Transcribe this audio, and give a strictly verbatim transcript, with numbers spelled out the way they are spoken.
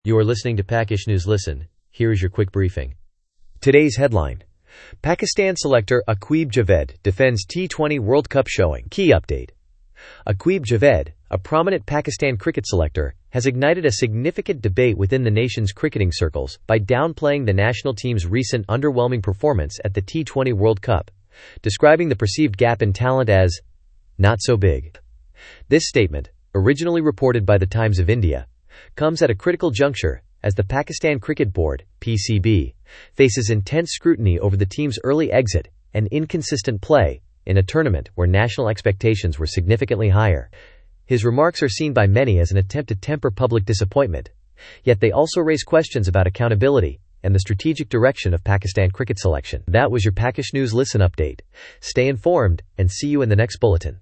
You are listening to Pakish News Listen. Here is your quick briefing. Today's headline. Pakistan selector Aqib Javed defends T twenty World Cup showing. Key update. Aqib Javed, a prominent Pakistan cricket selector, has ignited a significant debate within the nation's cricketing circles by downplaying the national team's recent underwhelming performance at the T twenty World Cup, describing the perceived gap in talent as not so big. This statement, originally reported by the Times of India, comes at a critical juncture as the Pakistan Cricket Board, P C B, faces intense scrutiny over the team's early exit and inconsistent play in a tournament where national expectations were significantly higher. His remarks are seen by many as an attempt to temper public disappointment, yet they also raise questions about accountability and the strategic direction of Pakistan cricket selection. That was your Pakish News Listen update. Stay informed and see you in the next bulletin.